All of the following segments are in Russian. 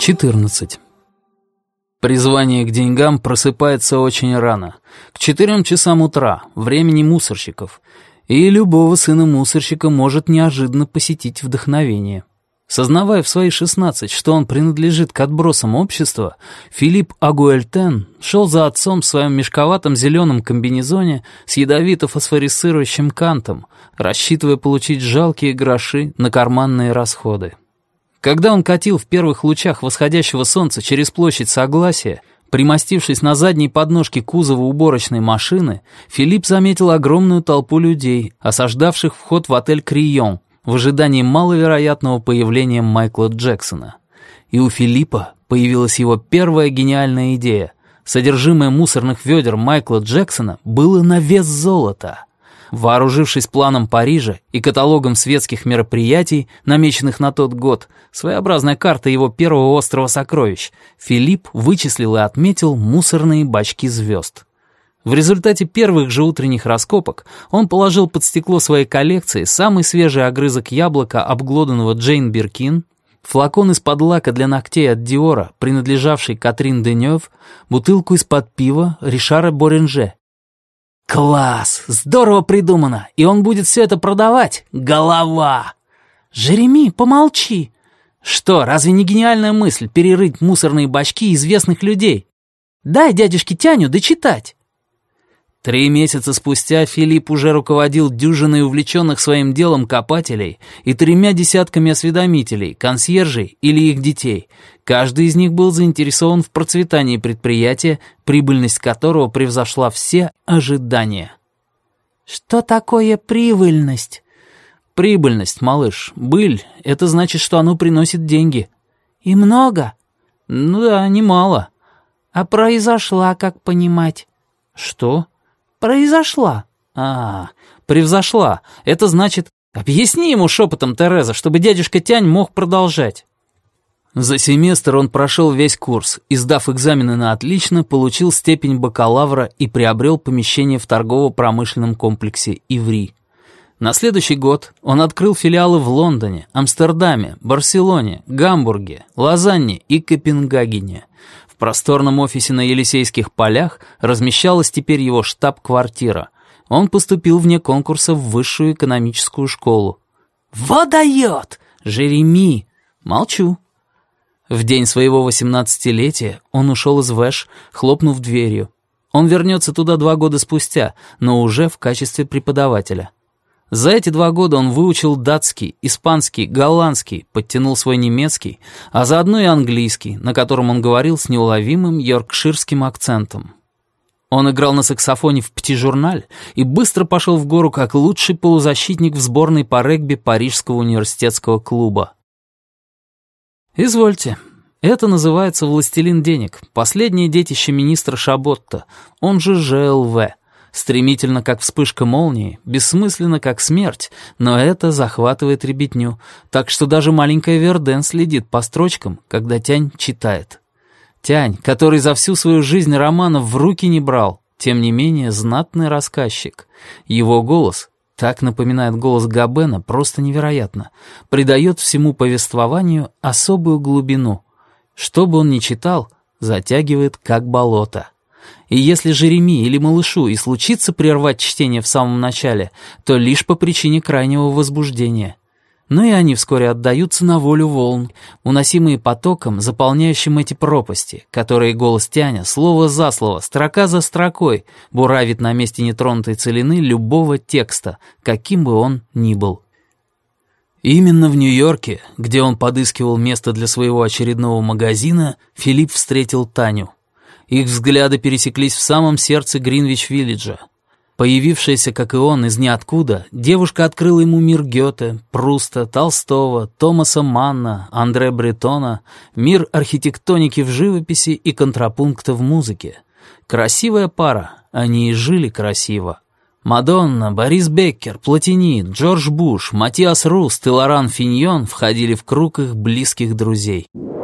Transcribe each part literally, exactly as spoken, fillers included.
четырнадцать. Призвание к деньгам просыпается очень рано, к четырем часам утра, времени мусорщиков, и любого сына мусорщика может неожиданно посетить вдохновение. Сознавая в свои шестнадцать, что он принадлежит к отбросам общества, Филипп Агуэльтен шел за отцом в своем мешковатом зеленом комбинезоне с ядовито-фосфорисцирующим кантом, рассчитывая получить жалкие гроши на карманные расходы. Когда он катил в первых лучах восходящего солнца через площадь Согласия, примостившись на задней подножке кузова уборочной машины, Филипп заметил огромную толпу людей, осаждавших вход в отель «Крион», в ожидании маловероятного появления Майкла Джексона. И у Филиппа появилась его первая гениальная идея. Содержимое мусорных ведер Майкла Джексона было на вес золота. Вооружившись планом Парижа и каталогом светских мероприятий, намеченных на тот год, своеобразная карта его первого острова сокровищ, Филипп вычислил и отметил мусорные бачки звезд. В результате первых же утренних раскопок он положил под стекло своей коллекции самый свежий огрызок яблока, обглоданного Джейн Биркин, флакон из-под лака для ногтей от Диора, принадлежавший Катрин Денёв, бутылку из-под пива Ришара Боренже. «Класс! Здорово придумано! И он будет все это продавать! Голова!» «Жереми, помолчи!» «Что, разве не гениальная мысль перерыть мусорные бачки известных людей? Дай дядюшке Тяню дочитать!» Три месяца спустя Филипп уже руководил дюжиной увлеченных своим делом копателей и тремя десятками осведомителей, консьержей или их детей. Каждый из них был заинтересован в процветании предприятия, прибыльность которого превзошла все ожидания. «Что такое прибыльность?» «Прибыльность, малыш. Быль — это значит, что оно приносит деньги». «И много?» «Ну да, немало». «А произошла, как понимать?» «Что?» «Произошла». «А, превзошла. Это значит...» «Объясни ему шепотом, Тереза, чтобы дядюшка Тянь мог продолжать». За семестр он прошел весь курс и, сдав экзамены на отлично, получил степень бакалавра и приобрел помещение в торгово-промышленном комплексе «Иври». На следующий год он открыл филиалы в Лондоне, Амстердаме, Барселоне, Гамбурге, Лозанне и Копенгагене. В просторном офисе на Елисейских полях размещалась теперь его штаб-квартира. Он поступил вне конкурса в высшую экономическую школу. «Вот дает! Жереми!» «Молчу». В день своего восемнадцатилетия он ушел из ВЭШ, хлопнув дверью. Он вернется туда два года спустя, но уже в качестве преподавателя. За эти два года он выучил датский, испанский, голландский, подтянул свой немецкий, а заодно и английский, на котором он говорил с неуловимым йоркширским акцентом. Он играл на саксофоне в «Пти-журналь» и быстро пошел в гору как лучший полузащитник в сборной по регби Парижского университетского клуба. Извольте, это называется «Властелин денег», последнее детище министра Шаботта, он же ЖЛВ. Стремительно, как вспышка молнии, бессмысленно, как смерть, но это захватывает ребятню, так что даже маленькая Верден следит по строчкам, когда Тянь читает. Тянь, который за всю свою жизнь романов в руки не брал, тем не менее знатный рассказчик. Его голос, так напоминает голос Габена, просто невероятно, придает всему повествованию особую глубину. Что бы он ни читал, затягивает как болото. И если Жереми или малышу и случится прервать чтение в самом начале, то лишь по причине крайнего возбуждения. Но и они вскоре отдаются на волю волн, уносимые потоком, заполняющим эти пропасти, которые голос Тяня, слово за слово, строка за строкой, буравит на месте нетронутой целины любого текста, каким бы он ни был. Именно в Нью-Йорке, где он подыскивал место для своего очередного магазина, Филипп встретил Таню. Их взгляды пересеклись в самом сердце Гринвич-Виллиджа. Появившаяся, как и он, из ниоткуда, девушка открыла ему мир Гёте, Пруста, Толстого, Томаса Манна, Андре Бретона, мир архитектоники в живописи и контрапункта в музыке. Красивая пара, они и жили красиво. Мадонна, Борис Беккер, Платини, Джордж Буш, Матиас Руст и Лоран Финьон входили в круг их близких друзей.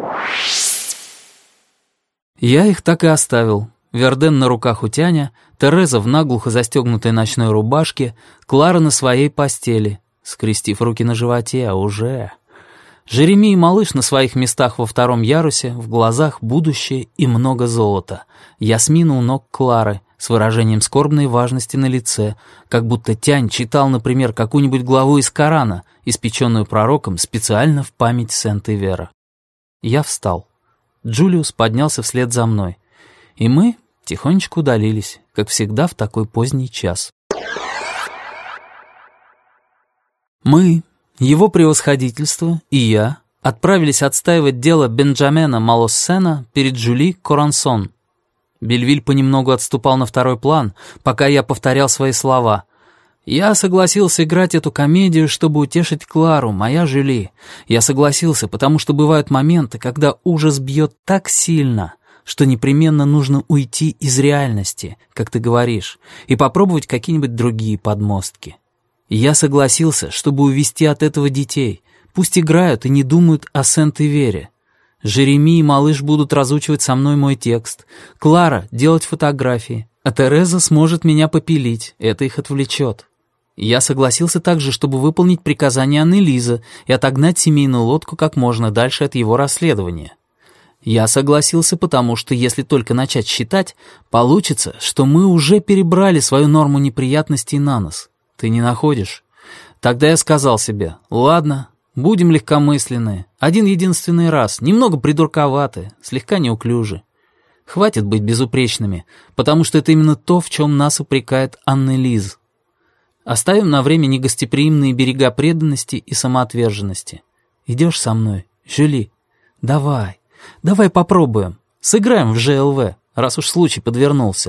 Я их так и оставил. Верден на руках у Тяня, Тереза в наглухо застегнутой ночной рубашке, Клара на своей постели, скрестив руки на животе, а уже... Жереми и малыш на своих местах во втором ярусе, в глазах будущее и много золота. Ясмина у ног Клары, с выражением скорбной важности на лице, как будто Тянь читал, например, какую-нибудь главу из Корана, испеченную пророком специально в память Сент-Ивера. Я встал. Джулиус поднялся вслед за мной. И мы тихонечко удалились, как всегда в такой поздний час. Мы, его превосходительство и я отправились отстаивать дело Бенджамена Малоссена перед Жюли Корансон. Бельвиль понемногу отступал на второй план, пока я повторял свои слова. Я согласился играть эту комедию, чтобы утешить Клару, моя Жюли. Я согласился, потому что бывают моменты, когда ужас бьет так сильно, что непременно нужно уйти из реальности, как ты говоришь, и попробовать какие-нибудь другие подмостки. Я согласился, чтобы увести от этого детей. Пусть играют и не думают о Сент-Ивере. Жереми и малыш будут разучивать со мной мой текст. Клара — делать фотографии. А Тереза сможет меня попилить. Это их отвлечет. Я согласился также, чтобы выполнить приказание Аннелиза и отогнать семейную лодку как можно дальше от его расследования. Я согласился, потому что, если только начать считать, получится, что мы уже перебрали свою норму неприятностей на нос. Ты не находишь? Тогда я сказал себе: ладно, будем легкомысленны. Один единственный раз, немного придурковаты, слегка неуклюжи. Хватит быть безупречными, потому что это именно то, в чем нас упрекает Аннелиз. Оставим на время негостеприимные берега преданности и самоотверженности. Идешь со мной, Жюли? Давай, давай попробуем. Сыграем в ЖЛВ, раз уж случай подвернулся.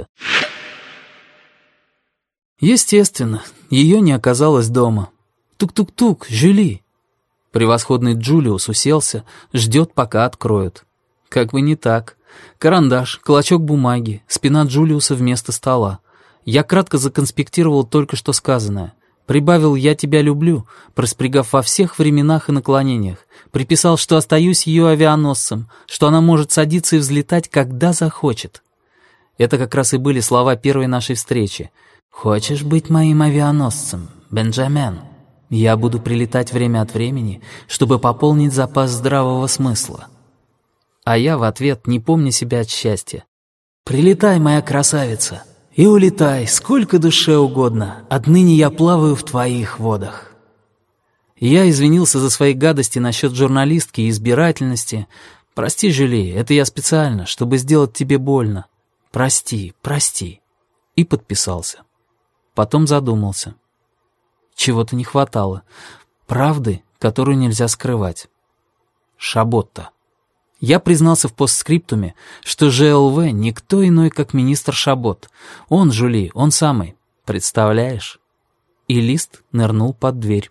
Естественно, ее не оказалось дома. Тук-тук-тук, Жюли. Превосходный Джулиус уселся, ждет, пока откроют. Как бы не так. Карандаш, клочок бумаги, спина Джулиуса вместо стола. Я кратко законспектировал только что сказанное. Прибавил «я тебя люблю», проспрягав во всех временах и наклонениях. Приписал, что остаюсь ее авианосцем, что она может садиться и взлетать, когда захочет. Это как раз и были слова первой нашей встречи. «Хочешь быть моим авианосцем, Бенджамен? Я буду прилетать время от времени, чтобы пополнить запас здравого смысла». А я в ответ, не помня себя от счастья: «Прилетай, моя красавица, и улетай, сколько душе угодно. Отныне я плаваю в твоих водах». Я извинился за свои гадости насчет журналистки и избирательности. «Прости, Жюли, это я специально, чтобы сделать тебе больно. Прости, прости». И подписался. Потом задумался. Чего-то не хватало. Правды, которую нельзя скрывать. Шаботта. Я признался в постскриптуме, что ЖЛВ никто иной, как министр Шабот. Он, Жюли, он самый. Представляешь? И лист нырнул под дверь.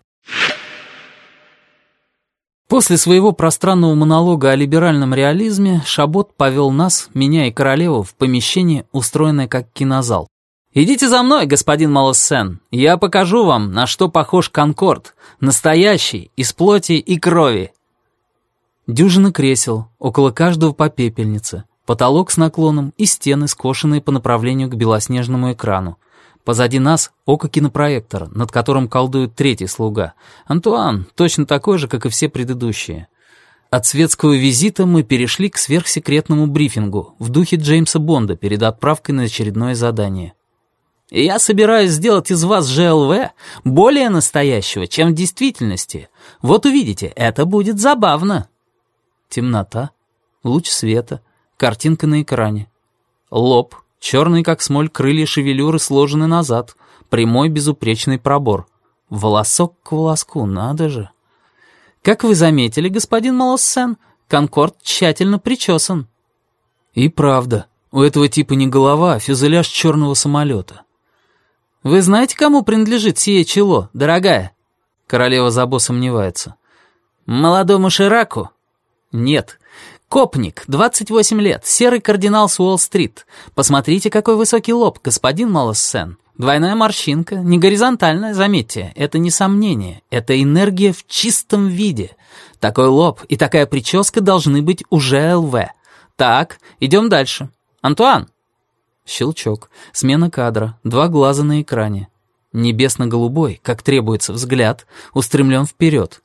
После своего пространного монолога о либеральном реализме Шабот повел нас, меня и королеву, в помещение, устроенное как кинозал. «Идите за мной, господин Малоссен. Я покажу вам, на что похож Конкорд. Настоящий, из плоти и крови». Дюжина кресел, около каждого по пепельнице, потолок с наклоном и стены, скошенные по направлению к белоснежному экрану. Позади нас око кинопроектора, над которым колдует третий слуга. Антуан, точно такой же, как и все предыдущие. От светского визита мы перешли к сверхсекретному брифингу в духе Джеймса Бонда перед отправкой на очередное задание. «Я собираюсь сделать из вас ЖЛВ более настоящего, чем в действительности. Вот увидите, это будет забавно». Темнота, луч света, картинка на экране. Лоб, черный как смоль, крылья шевелюры сложены назад, прямой безупречный пробор. Волосок к волоску, надо же. Как вы заметили, господин Малоссен, Конкорд тщательно причесан. И правда, у этого типа не голова, а фюзеляж черного самолета. Вы знаете, кому принадлежит сие чело, дорогая? Королева Забо сомневается. Молодому Шираку? Нет. Копник, двадцать восемь лет, серый кардинал с Уолл-стрит. Посмотрите, какой высокий лоб, господин Малоссен. Двойная морщинка, не горизонтальная, заметьте, это не сомнение, это энергия в чистом виде. Такой лоб и такая прическа должны быть уже ЛВ. Так, идем дальше. Антуан. Щелчок, смена кадра, два глаза на экране. Небесно-голубой, как требуется взгляд, устремлен вперед.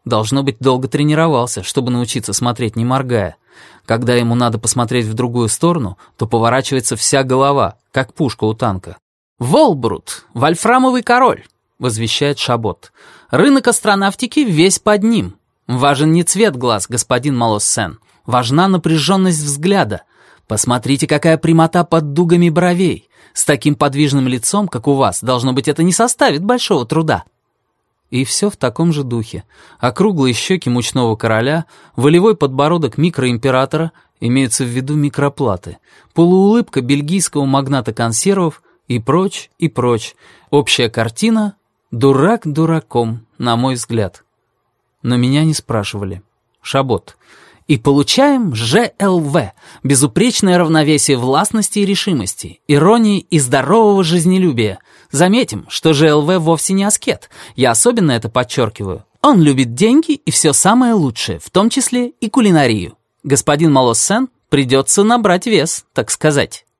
Должно быть, долго тренировался, чтобы научиться смотреть не моргая. Когда ему надо посмотреть в другую сторону, то поворачивается вся голова, как пушка у танка. «Волбрут, вольфрамовый король», — возвещает Шабот. «Рынок астронавтики весь под ним. Важен не цвет глаз, господин Малоссен. Важна напряженность взгляда. Посмотрите, какая прямота под дугами бровей. С таким подвижным лицом, как у вас, должно быть, это не составит большого труда». И все в таком же духе. Округлые щеки мучного короля, волевой подбородок микроимператора, имеются в виду микроплаты, полуулыбка бельгийского магната консервов и прочь, и прочь. Общая картина — дурак дураком, на мой взгляд. Но меня не спрашивали. Шабот. И получаем Ж Л В. Безупречное равновесие властности и решимости, иронии и здорового жизнелюбия. Заметим, что Ж Л В вовсе не аскет. Я особенно это подчеркиваю. Он любит деньги и все самое лучшее, в том числе и кулинарию. Господин Малоссен придется набрать вес, так сказать.